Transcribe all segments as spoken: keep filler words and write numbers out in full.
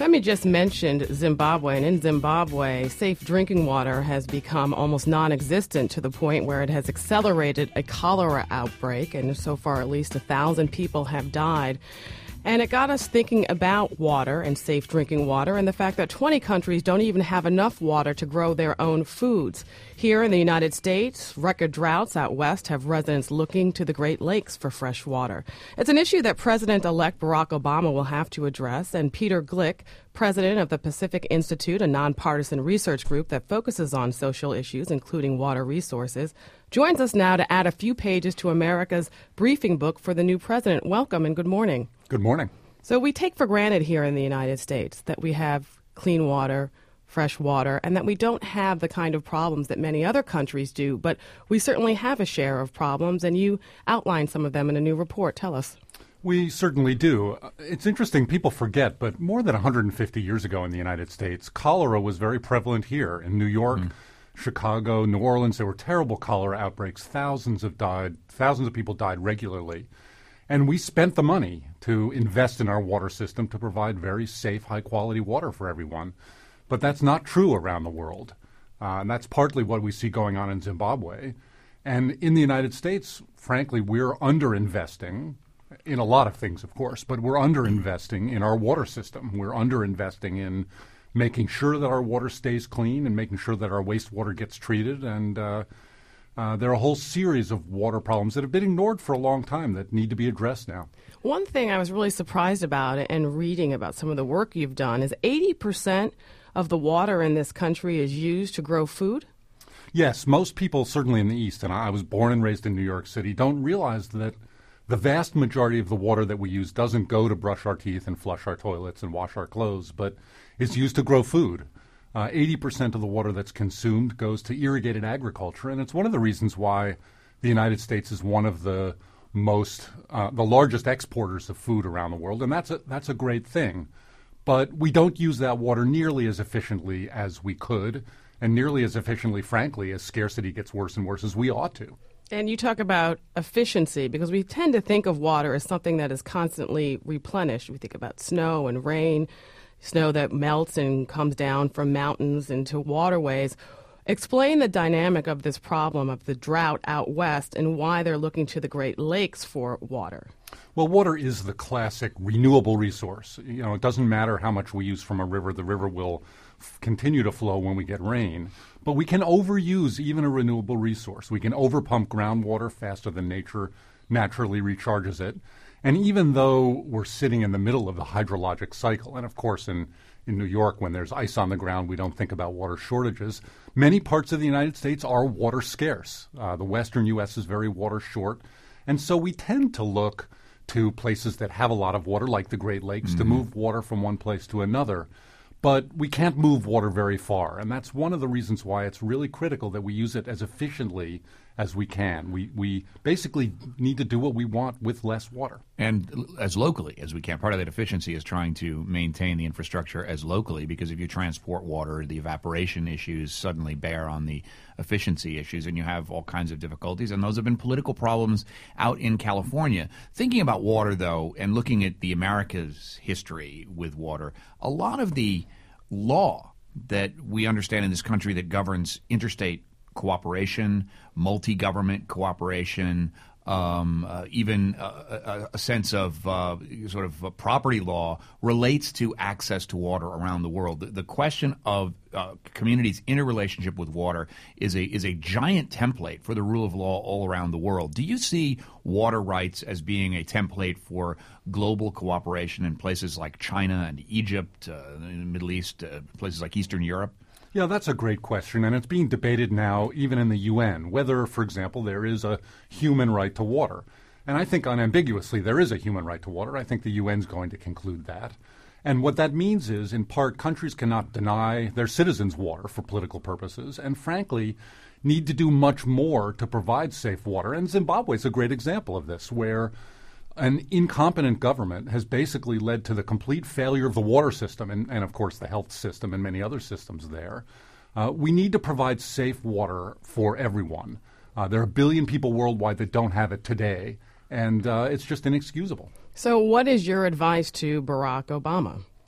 Femi just mentioned Zimbabwe, and in Zimbabwe, safe drinking water has become almost non-existent to the point where it has accelerated a cholera outbreak, and so far at least a thousand people have died. And it got us thinking about water and safe drinking water and the fact that twenty countries don't even have enough water to grow their own foods. Here in the United States, record droughts out west have residents looking to the Great Lakes for fresh water. It's an issue that President-elect Barack Obama will have to address, and Peter Glick, president of the Pacific Institute, a nonpartisan research group that focuses on social issues, including water resources, joins us now to add a few pages to America's briefing book for the new president. Welcome and good morning. Good morning. So we take for granted here in the United States that we have clean water, fresh water, and that we don't have the kind of problems that many other countries do. But we certainly have a share of problems, and you outlined some of them in a new report. Tell us. We certainly do. It's interesting, people forget, but more than one hundred fifty years ago in the United States, cholera was very prevalent here in New York, mm. Chicago, New Orleans. There were terrible cholera outbreaks. Thousands have died. Thousands of people died regularly. And we spent the money to invest in our water system to provide very safe, high-quality water for everyone. But that's not true around the world. Uh, and that's partly what we see going on in Zimbabwe. And in the United States, frankly, we're underinvesting in a lot of things, of course, but we're underinvesting in our water system. We're underinvesting in making sure that our water stays clean and making sure that our wastewater gets treated. And uh, uh, there are a whole series of water problems that have been ignored for a long time that need to be addressed now. One thing I was really surprised about and reading about some of the work you've done is eighty percent of the water in this country is used to grow food? Yes, most people, certainly in the East, and I was born and raised in New York City, don't realize that the vast majority of the water that we use doesn't go to brush our teeth and flush our toilets and wash our clothes, but is used to grow food. Uh, eighty percent of the water that's consumed goes to irrigated agriculture, and it's one of the reasons why the United States is one of the most, uh, the largest exporters of food around the world, and that's a, that's a great thing. But we don't use that water nearly as efficiently as we could, and nearly as efficiently, frankly, as scarcity gets worse and worse, as we ought to. And you talk about efficiency, because we tend to think of water as something that is constantly replenished. We think about snow and rain, snow that melts and comes down from mountains into waterways. Explain the dynamic of this problem of the drought out west and why they're looking to the Great Lakes for water. Well, water is the classic renewable resource. You know, it doesn't matter how much we use from a river. The river will f- continue to flow when we get rain. But we can overuse even a renewable resource. We can overpump groundwater faster than nature naturally recharges it. And even though we're sitting in the middle of the hydrologic cycle, and of course in, in New York when there's ice on the ground, we don't think about water shortages, many parts of the United States are water scarce. Uh, the western U S is very water short. And so we tend to look to places that have a lot of water, like the Great Lakes, mm-hmm. to move water from one place to another. But we can't move water very far, and that's one of the reasons why it's really critical that we use it as efficiently as we can. We we basically need to do what we want with less water. And as locally as we can. Part of that efficiency is trying to maintain the infrastructure as locally, because if you transport water, the evaporation issues suddenly bear on the efficiency issues, and you have all kinds of difficulties. And those have been political problems out in California. Thinking about water, though, and looking at the America's history with water, a lot of the law that we understand in this country that governs interstate cooperation, multi-government cooperation, um, uh, even uh, a, a sense of uh, sort of a property law relates to access to water around the world. The, the question of uh, communities' interrelationship with water is a is a giant template for the rule of law all around the world. Do you see water rights as being a template for global cooperation in places like China and Egypt, uh, in the Middle East, uh, places like Eastern Europe? Yeah, that's a great question, and it's being debated now even in the U N, whether, for example, there is a human right to water. And I think unambiguously there is a human right to water. I think the U N's going to conclude that. And what that means is, in part, countries cannot deny their citizens water for political purposes, and frankly, need to do much more to provide safe water. And Zimbabwe is a great example of this, where an incompetent government has basically led to the complete failure of the water system and, and of course, the health system and many other systems there. Uh, we need to provide safe water for everyone. Uh, there are a billion people worldwide that don't have it today, and uh, it's just inexcusable. So what is your advice to Barack Obama?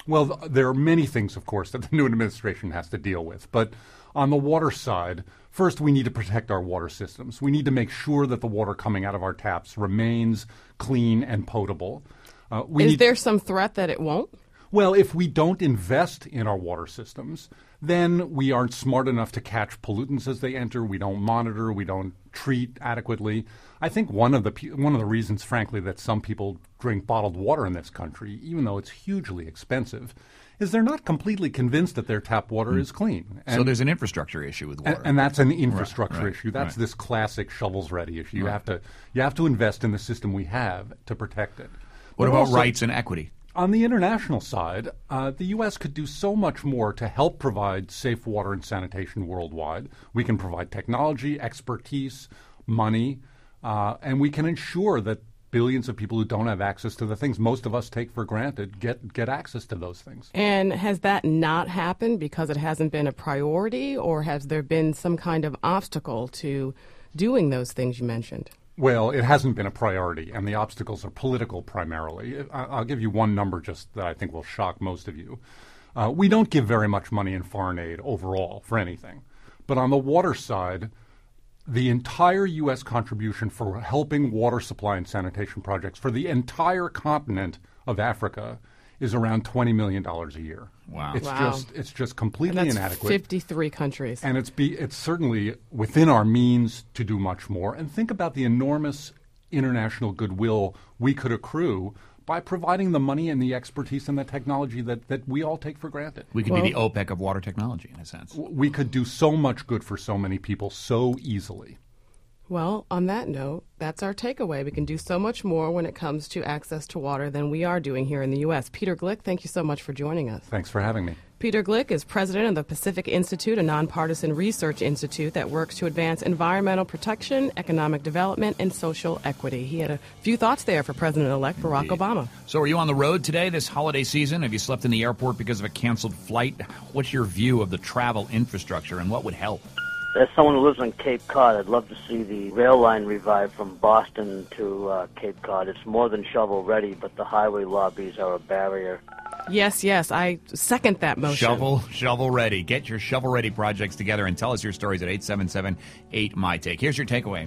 Well, th- there are many things, of course, that the new administration has to deal with. But on the water side, first, we need to protect our water systems. We need to make sure that the water coming out of our taps remains clean and potable. Uh, we Is need- there some threat that it won't? Well, if we don't invest in our water systems, then we aren't smart enough to catch pollutants as they enter. We don't monitor. We don't treat adequately. I think one of the pe- one of the reasons, frankly, that some people drink bottled water in this country, even though it's hugely expensive, is they're not completely convinced that their tap water mm. is clean. And, so there's an infrastructure issue with water, and, and that's an infrastructure right, right, issue. That's right. this classic shovels-ready issue. You right. have to you have to invest in the system we have to protect it. What but about also, rights and equity? On the international side, uh, the U S could do so much more to help provide safe water and sanitation worldwide. We can provide technology, expertise, money, uh, and we can ensure that billions of people who don't have access to the things most of us take for granted get get access to those things. And has that not happened because it hasn't been a priority, or has there been some kind of obstacle to doing those things you mentioned? Well, it hasn't been a priority, and the obstacles are political primarily. I'll give you one number just that I think will shock most of you. Uh, we don't give very much money in foreign aid overall for anything. But on the water side, the entire U S contribution for helping water supply and sanitation projects for the entire continent of Africa is around twenty million dollars a year. Wow. It's wow. just it's just completely and that's inadequate. fifty-three countries. And it's be it's certainly within our means to do much more. And think about the enormous international goodwill we could accrue by providing the money and the expertise and the technology that, that we all take for granted. We could well, be the OPEC of water technology, in a sense. We could do so much good for so many people so easily. Well, on that note, that's our takeaway. We can do so much more when it comes to access to water than we are doing here in the U S. Peter Glick, thank you so much for joining us. Thanks for having me. Peter Glick is president of the Pacific Institute, a nonpartisan research institute that works to advance environmental protection, economic development, and social equity. He had a few thoughts there for President-elect Barack Indeed. Obama. So are you on the road today this holiday season? Have you slept in the airport because of a canceled flight? What's your view of the travel infrastructure, and what would help? As someone who lives on Cape Cod, I'd love to see the rail line revived from Boston to uh, Cape Cod. It's more than shovel-ready, but the highway lobbies are a barrier. Yes, yes, I second that motion. Shovel, shovel ready. Get your shovel ready projects together and tell us your stories at eight seven seven eight M Y Take. Here's your takeaway.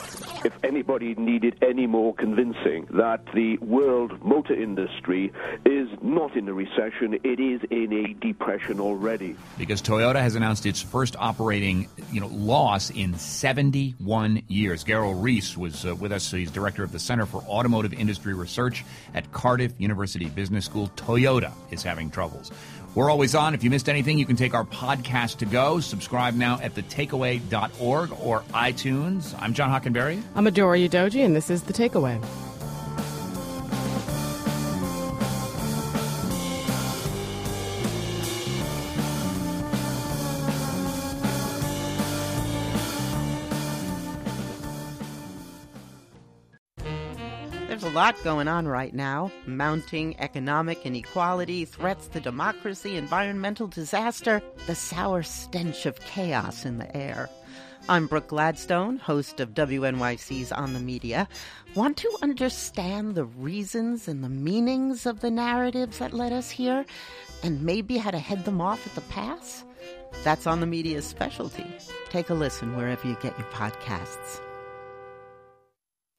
If anybody needed any more convincing that the world motor industry is not in a recession, it is in a depression already. Because Toyota has announced its first operating, you know, loss in seventy-one years. Gerald Reese was uh, with us. He's director of the Center for Automotive Industry Research at Cardiff University Business School. Toyota is having troubles. We're always on. If you missed anything, you can take our podcast to go. Subscribe now at the takeaway dot org or iTunes. I'm John Hockenberry. I'm Adora Udoji, and this is The Takeaway. There's a lot going on right now. Mounting economic inequality, threats to democracy, environmental disaster, the sour stench of chaos in the air. I'm Brooke Gladstone, host of W N Y C's On the Media. Want to understand the reasons and the meanings of the narratives that led us here, and maybe how to head them off at the pass? That's On the Media's specialty. Take a listen wherever you get your podcasts.